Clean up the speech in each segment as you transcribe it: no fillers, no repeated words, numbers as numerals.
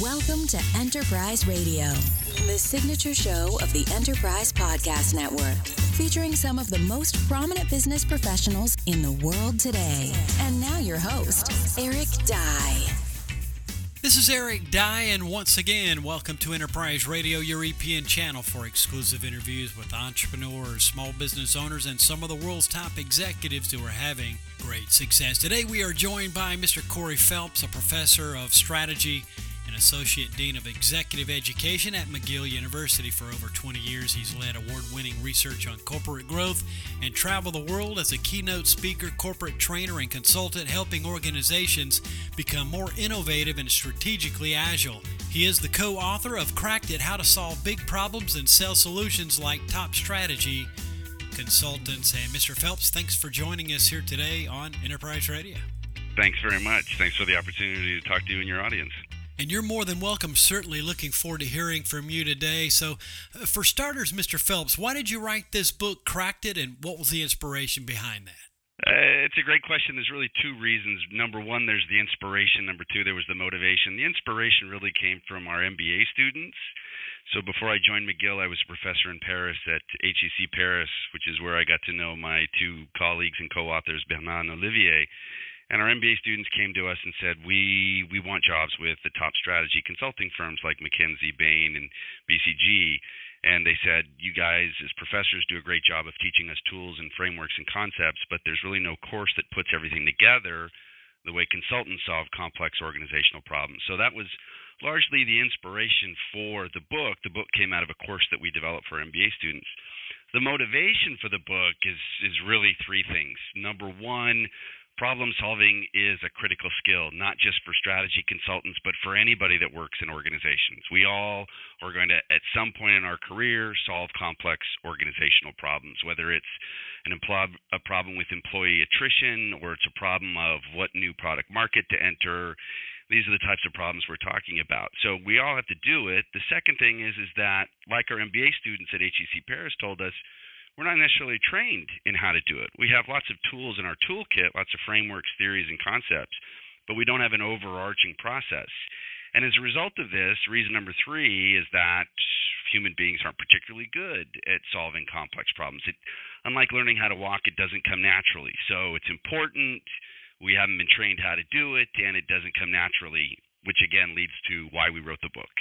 Welcome to Enterprise Radio, the signature show of the Enterprise Podcast Network, featuring some of the most prominent business professionals in the world today. And now your host, Eric Dye. This is Eric Dye, and once again, welcome to Enterprise Radio, your EPN channel for exclusive interviews with entrepreneurs, small business owners, and some of the world's top executives who are having great success. Today, we are joined by Mr. Corey Phelps, a professor of strategy and Associate Dean of Executive Education at McGill University. For over 20 years, he's led award-winning research on corporate growth and traveled the world as a keynote speaker, corporate trainer, and consultant, helping organizations become more innovative and strategically agile. He is the co-author of Cracked It: How to Solve Big Problems and Sell Solutions Like Top Strategy Consultants. And Mr. Phelps, thanks for joining us here today on Enterprise Radio. Thanks very much. Thanks for the opportunity to talk to you and your audience. And you're more than welcome. Certainly looking forward to hearing from you today. So for starters, Mr. Phelps, why did you write this book, Cracked It, and what was the inspiration behind that? It's a great question. There's really two reasons. Number one, there's the inspiration. Number two, there was the motivation. The inspiration really came from our MBA students. So before I joined McGill, I was a professor in Paris at HEC Paris, which is where I got to know my two colleagues and co-authors, Bernard and Olivier. And our MBA students came to us and said, we want jobs with the top strategy consulting firms like McKinsey, Bain, and BCG. And they said, you guys as professors do a great job of teaching us tools and frameworks and concepts, but there's really no course that puts everything together the way consultants solve complex organizational problems. So that was largely the inspiration for the book. The book came out of a course that we developed for MBA students. The motivation for the book is really three things. Number one, problem solving is a critical skill, not just for strategy consultants, but for anybody that works in organizations. We all are going to, at some point in our career, solve complex organizational problems, whether it's a problem with employee attrition or it's a problem of what new product market to enter. These are the types of problems we're talking about. So we all have to do it. The second thing is that, like our MBA students at HEC Paris told us, we're not necessarily trained in how to do it. We have lots of tools in our toolkit, lots of frameworks, theories, and concepts, but we don't have an overarching process. And as a result of this, reason number three is that human beings aren't particularly good at solving complex problems. Unlike learning how to walk, it doesn't come naturally. So it's important. We haven't been trained how to do it, and it doesn't come naturally, which again leads to why we wrote the book.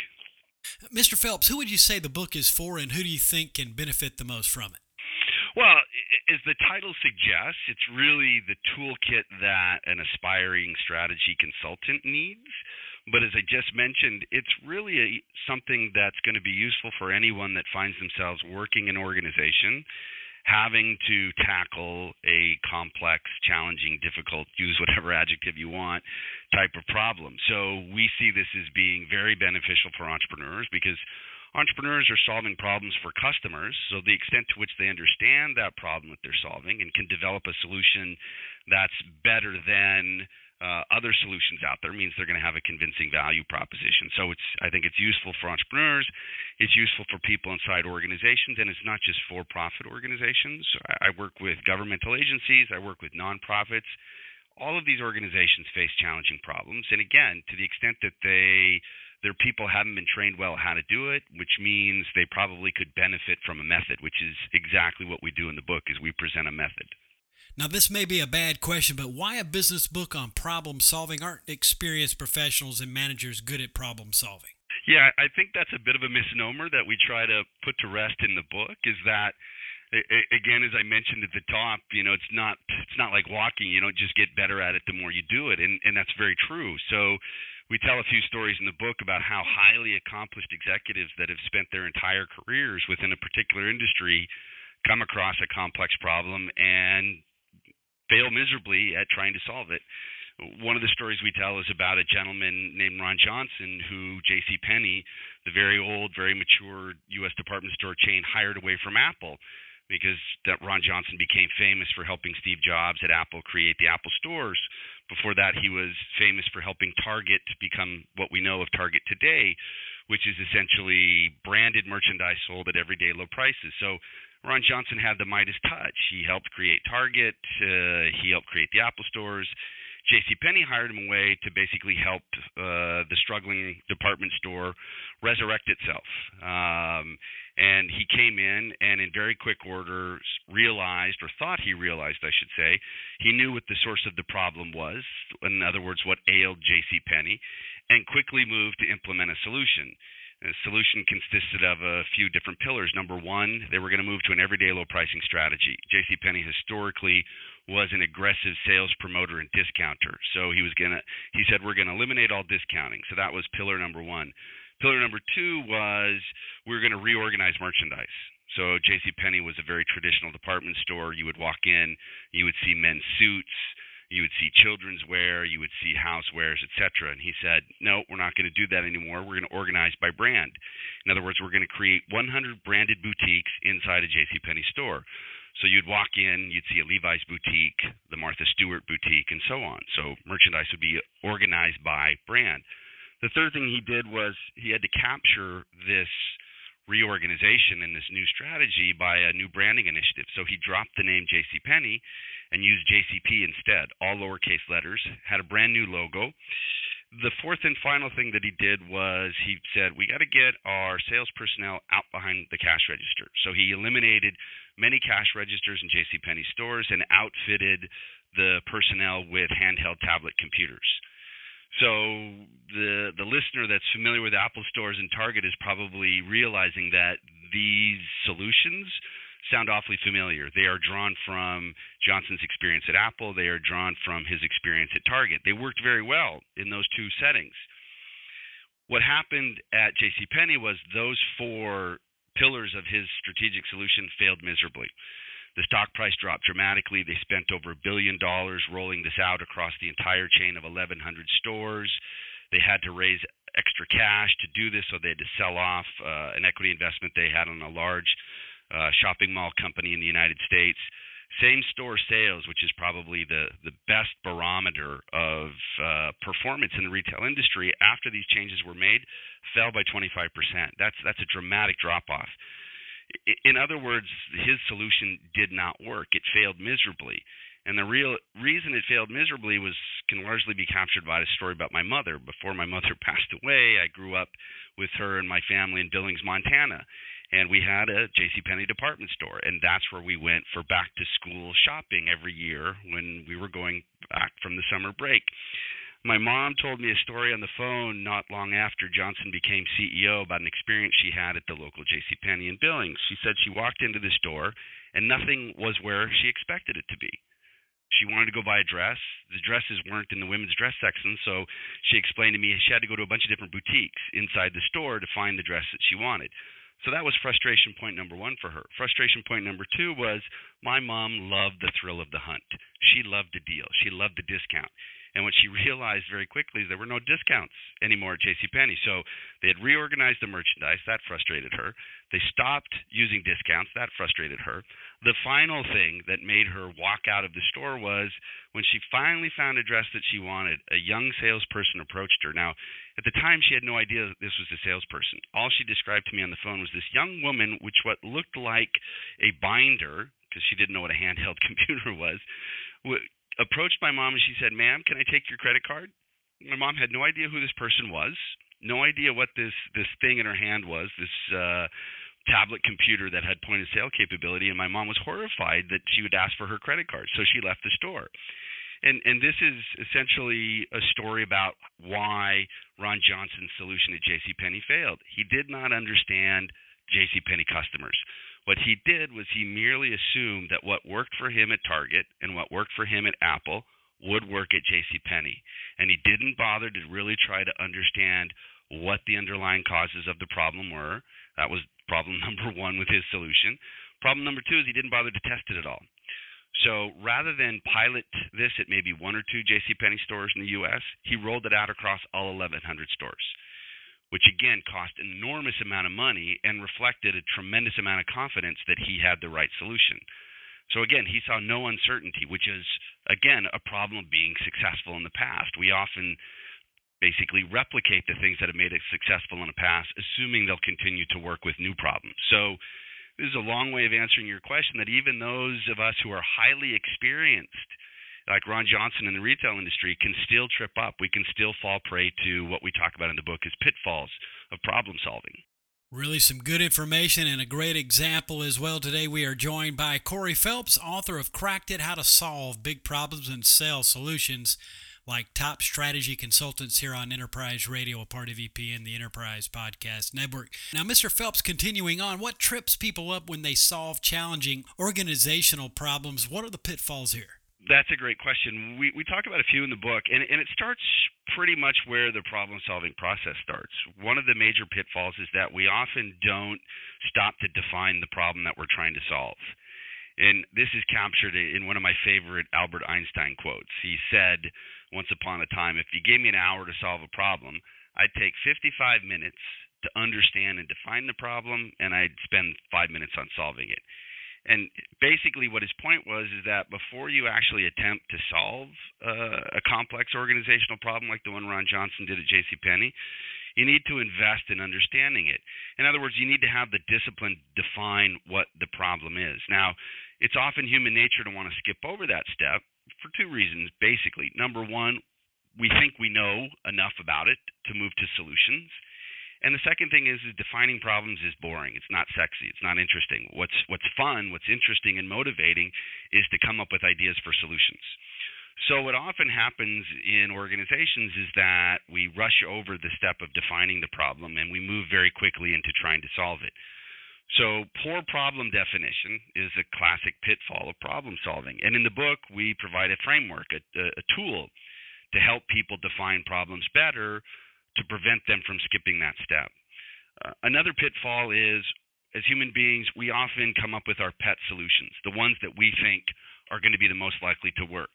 Mr. Phelps, who would you say the book is for, and who do you think can benefit the most from it? Well, as the title suggests, it's really the toolkit that an aspiring strategy consultant needs. But as I just mentioned, it's really something that's going to be useful for anyone that finds themselves working in an organization, having to tackle a complex, challenging, difficult, use whatever adjective you want, type of problem. So we see this as being very beneficial for entrepreneurs because entrepreneurs are solving problems for customers, so the extent to which they understand that problem that they're solving and can develop a solution that's better than other solutions out there means they're going to have a convincing value proposition. So I think it's useful for entrepreneurs, it's useful for people inside organizations, and it's not just for-profit organizations. I work with governmental agencies, I work with nonprofits. All of these organizations face challenging problems, and again, to the extent that their people haven't been trained well how to do it, which means they probably could benefit from a method, which is exactly what we do in the book, is we present a method. Now, this may be a bad question, but why a business book on problem solving? Aren't experienced professionals and managers good at problem solving? Yeah, I think that's a bit of a misnomer that we try to put to rest in the book, is that, again, as I mentioned at the top, it's not like walking. You don't just get better at it the more you do it, and that's very true. So we tell a few stories in the book about how highly accomplished executives that have spent their entire careers within a particular industry come across a complex problem and fail miserably at trying to solve it. One of the stories we tell is about a gentleman named Ron Johnson who JCPenney, the very old, very mature U.S. department store chain, hired away from Apple because Ron Johnson became famous for helping Steve Jobs at Apple create the Apple stores. Before that, he was famous for helping Target become what we know of Target today, which is essentially branded merchandise sold at everyday low prices. So Ron Johnson had the Midas touch. He helped create Target. He helped create the Apple stores. JCPenney hired him away to basically help the struggling department store resurrect itself. And he came in and in very quick order realized, or thought he realized, I should say, he knew what the source of the problem was, in other words, what ailed JCPenney, and quickly moved to implement a solution. The solution consisted of a few different pillars. Number one, they were going to move to an everyday low pricing strategy. JCPenney historically was an aggressive sales promoter and discounter. So he said, we're going to eliminate all discounting. So that was pillar number one. Pillar number two was we were going to reorganize merchandise. So JCPenney was a very traditional department store. You would walk in, you would see men's suits, you would see children's wear, you would see housewares, etc. And he said, no, we're not going to do that anymore. We're going to organize by brand. In other words, we're going to create 100 branded boutiques inside a JCPenney store. So you'd walk in, you'd see a Levi's boutique, the Martha Stewart boutique, and so on. So merchandise would be organized by brand. The third thing he did was he had to capture this reorganization and this new strategy by a new branding initiative. So he dropped the name JCPenney and used JCP instead, all lowercase letters, had a brand new logo. The fourth and final thing that he did was he said, we got to get our sales personnel out behind the cash register. So he eliminated many cash registers in JCPenney stores and outfitted the personnel with handheld tablet computers. So the listener that's familiar with Apple stores and Target is probably realizing that these solutions sound awfully familiar. They are drawn from Johnson's experience at Apple. They are drawn from his experience at Target. They worked very well in those two settings. What happened at JCPenney was those four pillars of his strategic solution failed miserably. The stock price dropped dramatically. They spent over $1 billion rolling this out across the entire chain of 1,100 stores. They had to raise extra cash to do this, so they had to sell off an equity investment they had on a large shopping mall company in the United States. Same store sales, which is probably the best barometer of performance in the retail industry after these changes were made, fell by 25%. That's a dramatic drop-off. In other words, his solution did not work. It failed miserably. And the real reason it failed miserably can largely be captured by a story about my mother. Before my mother passed away, I grew up with her and my family in Billings, Montana. And we had a JCPenney department store, and that's where we went for back-to-school shopping every year when we were going back from the summer break. My mom told me a story on the phone not long after Johnson became CEO about an experience she had at the local JCPenney in Billings. She said she walked into the store, and nothing was where she expected it to be. She wanted to go buy a dress. The dresses weren't in the women's dress section, so she explained to me she had to go to a bunch of different boutiques inside the store to find the dress that she wanted. So that was frustration point number one for her. Frustration point number two was my mom loved the thrill of the hunt. She loved the deal. She loved the discount. And what she realized very quickly is there were no discounts anymore at JCPenney. So they had reorganized the merchandise. That frustrated her. They stopped using discounts. That frustrated her. The final thing that made her walk out of the store was when she finally found a dress that she wanted, a young salesperson approached her. Now, at the time, she had no idea that this was a salesperson. All she described to me on the phone was this young woman, which what looked like a binder, because she didn't know what a handheld computer was, approached my mom and she said, ma'am, can I take your credit card? My mom had no idea who this person was, no idea what this thing in her hand was, this tablet computer that had point of sale capability, and my mom was horrified that she would ask for her credit card, so she left the store. And this is essentially a story about why Ron Johnson's solution at JCPenney failed. He did not understand JCPenney customers. What he did was he merely assumed that what worked for him at Target and what worked for him at Apple would work at JCPenney. And he didn't bother to really try to understand what the underlying causes of the problem were. That was problem number one with his solution. Problem number two is he didn't bother to test it at all. So rather than pilot this at maybe one or two JCPenney stores in the U.S., he rolled it out across all 1,100 stores, which again cost an enormous amount of money and reflected a tremendous amount of confidence that he had the right solution. So again, he saw no uncertainty, which is, again, a problem of being successful in the past. We often basically replicate the things that have made us successful in the past, assuming they'll continue to work with new problems. So this is a long way of answering your question that even those of us who are highly experienced like Ron Johnson in the retail industry, can still trip up. We can still fall prey to what we talk about in the book as pitfalls of problem solving. Really some good information and a great example as well. Today we are joined by Corey Phelps, author of Cracked It, How to Solve Big Problems and Sell Solutions, like top strategy consultants here on Enterprise Radio, a part of EPN, the Enterprise Podcast Network. Now, Mr. Phelps, continuing on, what trips people up when they solve challenging organizational problems? What are the pitfalls here? That's a great question. We talk about a few in the book, and it starts pretty much where the problem-solving process starts. One of the major pitfalls is that we often don't stop to define the problem that we're trying to solve. And this is captured in one of my favorite Albert Einstein quotes. He said, once upon a time, if you gave me an hour to solve a problem, I'd take 55 minutes to understand and define the problem, and I'd spend 5 minutes on solving it. And basically what his point was is that before you actually attempt to solve a complex organizational problem like the one Ron Johnson did at JCPenney, you need to invest in understanding it. In other words, you need to have the discipline to define what the problem is. Now, it's often human nature to want to skip over that step for two reasons, basically. Number one, we think we know enough about it to move to solutions. And the second thing is defining problems is boring. It's not sexy. It's not interesting. What's fun, what's interesting and motivating is to come up with ideas for solutions. So what often happens in organizations is that we rush over the step of defining the problem and we move very quickly into trying to solve it. So poor problem definition is a classic pitfall of problem solving. And in the book, we provide a framework, a tool to help people define problems better, to prevent them from skipping that step. Another pitfall is, as human beings, we often come up with our pet solutions, the ones that we think are going to be the most likely to work.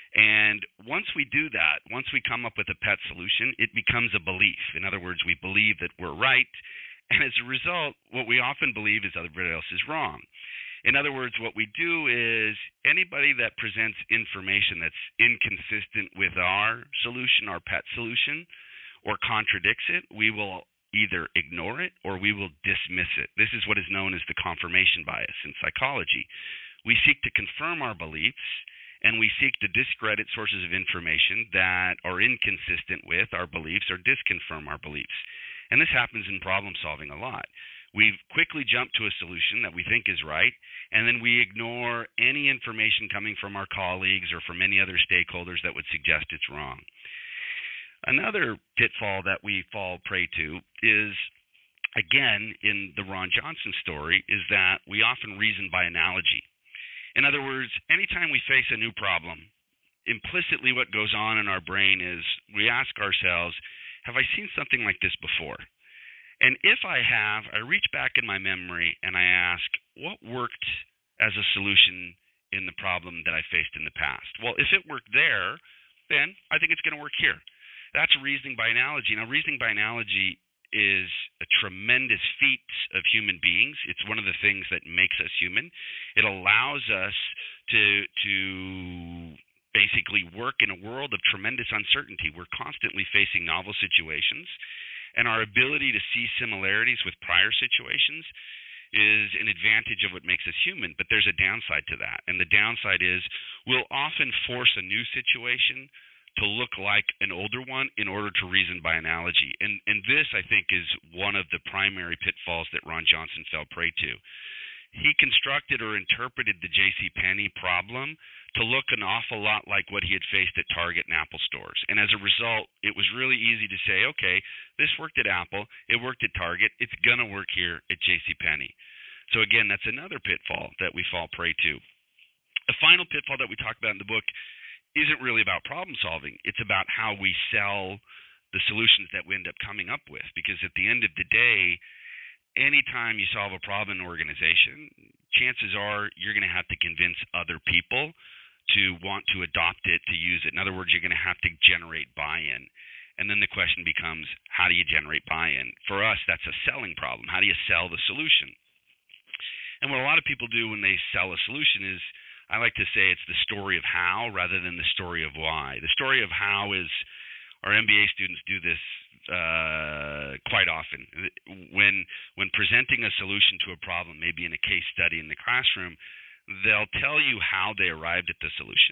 And once we do that, once we come up with a pet solution, it becomes a belief. In other words, we believe that we're right, and as a result, what we often believe is everybody else is wrong. In other words, what we do is anybody that presents information that's inconsistent with our solution, our pet solution, or contradicts it, we will either ignore it or we will dismiss it. This is what is known as the confirmation bias in psychology. We seek to confirm our beliefs, and we seek to discredit sources of information that are inconsistent with our beliefs or disconfirm our beliefs. And this happens in problem solving a lot. We quickly jump to a solution that we think is right, and then we ignore any information coming from our colleagues or from any other stakeholders that would suggest it's wrong. Another pitfall that we fall prey to is, again, in the Ron Johnson story, is that we often reason by analogy. In other words, anytime we face a new problem, implicitly what goes on in our brain is we ask ourselves, have I seen something like this before? And if I have, I reach back in my memory and I ask, what worked as a solution in the problem that I faced in the past? Well, if it worked there, then I think it's going to work here. That's reasoning by analogy. Now, reasoning by analogy is a tremendous feat of human beings. It's one of the things that makes us human. It allows us to basically work in a world of tremendous uncertainty. We're constantly facing novel situations, and our ability to see similarities with prior situations is an advantage of what makes us human. But there's a downside to that, and the downside is we'll often force a new situation to look like an older one in order to reason by analogy. And this, I think, is one of the primary pitfalls that Ron Johnson fell prey to. He constructed or interpreted the JCPenney problem to look an awful lot like what he had faced at Target and Apple stores. And as a result, it was really easy to say, okay, this worked at Apple, it worked at Target, it's going to work here at JCPenney. So again, that's another pitfall that we fall prey to. A final pitfall that we talk about in the book isn't really about problem solving. It's about how we sell the solutions that we end up coming up with. Because at the end of the day, anytime you solve a problem in an organization, chances are you're going to have to convince other people to want to adopt it, to use it. In other words, you're going to have to generate buy-in. And then the question becomes, how do you generate buy-in? For us, that's a selling problem. How do you sell the solution? And what a lot of people do when they sell a solution is, I like to say it's the story of how rather than the story of why. The story of how is, our MBA students do this quite often. When presenting a solution to a problem, maybe in a case study in the classroom, they'll tell you how they arrived at the solution.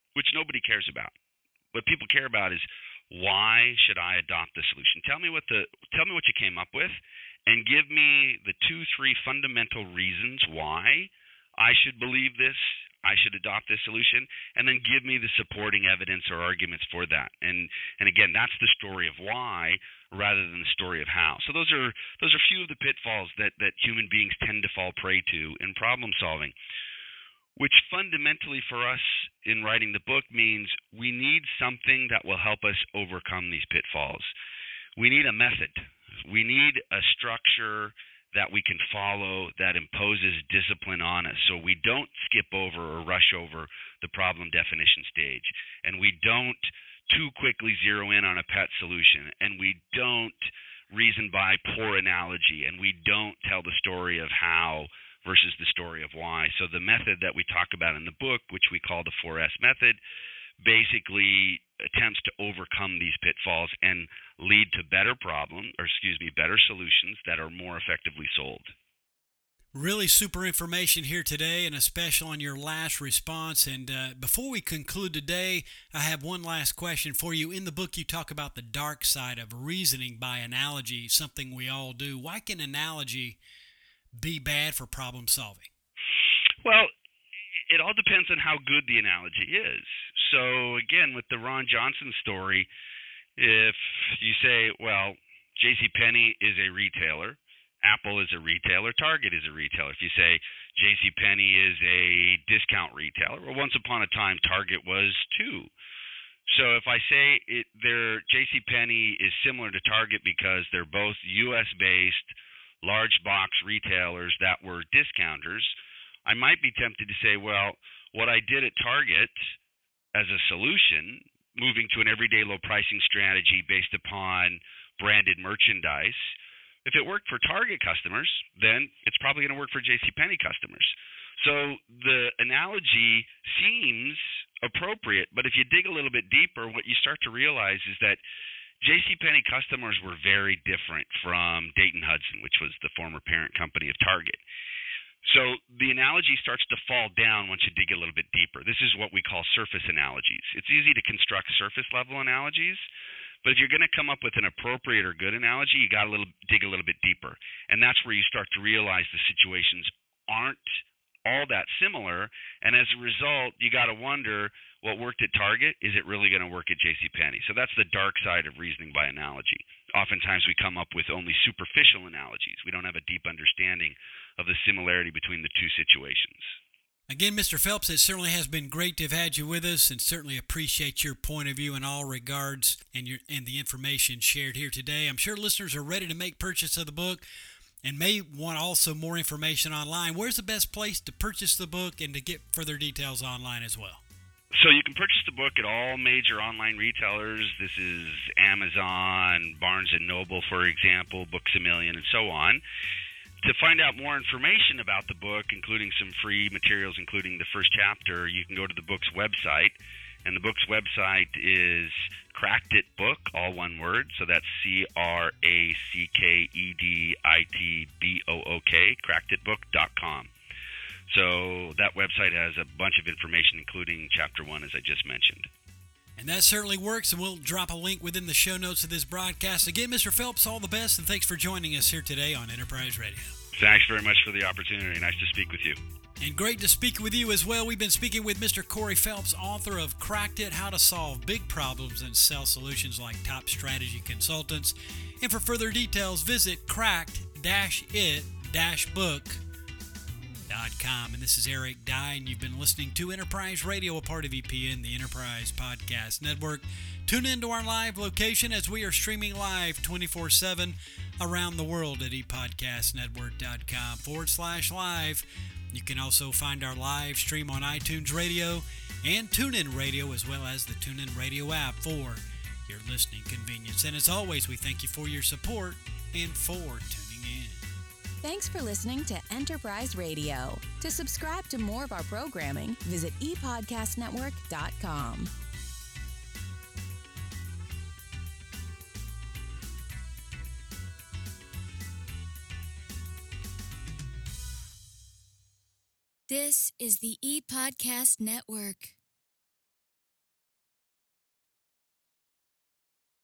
which nobody cares about. What people care about is, why should I adopt the solution? Tell me what you came up with, and give me the 2-3 fundamental reasons why I should believe this, I should adopt this solution, and then give me the supporting evidence or arguments for that. And again, that's the story of why rather than the story of how. So those are a few of the pitfalls that human beings tend to fall prey to in problem solving, which fundamentally for us in writing the book means we need something that will help us overcome these pitfalls. We need a method. We need a structure that we can follow that imposes discipline on us, so we don't skip over or rush over the problem definition stage, and we don't too quickly zero in on a pet solution, and we don't reason by poor analogy, and we don't tell the story of how versus the story of why. So the method that we talk about in the book, which we call the 4S method, basically attempts to overcome these pitfalls and lead to better solutions that are more effectively sold. Really super information here today, and especially on your last response. And before we conclude today, I have one last question for you. In the book, you talk about the dark side of reasoning by analogy, something we all do. Why can analogy be bad for problem solving? Well, it all depends on how good the analogy is. So again, with the Ron Johnson story, if you say, well, JCPenney is a retailer, Apple is a retailer, Target is a retailer. If you say JCPenney is a discount retailer, well, once upon a time, Target was too. So if I say JCPenney is similar to Target because they're both U.S.-based large box retailers that were discounters, I might be tempted to say, well, what I did at Target as a solution, moving to an everyday low pricing strategy based upon branded merchandise, if it worked for Target customers, then it's probably going to work for JCPenney customers. So the analogy seems appropriate, but if you dig a little bit deeper, what you start to realize is that JCPenney customers were very different from Dayton Hudson, which was the former parent company of Target. So the analogy starts to fall down once you dig a little bit deeper. This is what we call surface analogies. It's easy to construct surface-level analogies, but if you're going to come up with an appropriate or good analogy, you got to dig a little bit deeper. And that's where you start to realize the situations aren't all that similar, and as a result, you got to wonder, what worked at Target, is it really going to work at JCPenney? So that's the dark side of reasoning by analogy. Oftentimes we come up with only superficial analogies. We don't have a deep understanding of the similarity between the two situations. Again, Mr. Phelps, it certainly has been great to have had you with us, and certainly appreciate your point of view in all regards and the information shared here today. I'm sure listeners are ready to make purchase of the book and may want also more information online. Where's the best place to purchase the book and to get further details online as well? So you can purchase the book at all major online retailers. This is Amazon, Barnes & Noble, for example, Books A Million, and so on. To find out more information about the book, including some free materials, including the first chapter, you can go to the book's website. And the book's website is Cracked It Book, all one word. So that's CRACKEDITBOOK, crackeditbook.com. So that website has a bunch of information, including Chapter 1, as I just mentioned. And that certainly works, and we'll drop a link within the show notes of this broadcast. Again, Mr. Phelps, all the best, and thanks for joining us here today on Enterprise Radio. Thanks very much for the opportunity. Nice to speak with you. And great to speak with you as well. We've been speaking with Mr. Corey Phelps, author of Cracked It, How to Solve Big Problems and Sell Solutions Like Top Strategy Consultants. And for further details, visit cracked-it-book.com. And this is Eric Dye, and you've been listening to Enterprise Radio, a part of EPN, the Enterprise Podcast Network. Tune in to our live location as we are streaming live 24/7 around the world at epodcastnetwork.com/live. You can also find our live stream on iTunes Radio and TuneIn Radio, as well as the TuneIn Radio app for your listening convenience. And as always, we thank you for your support and for tuning in. Thanks for listening to Enterprise Radio. To subscribe to more of our programming, visit epodcastnetwork.com. This is the ePodcast Network.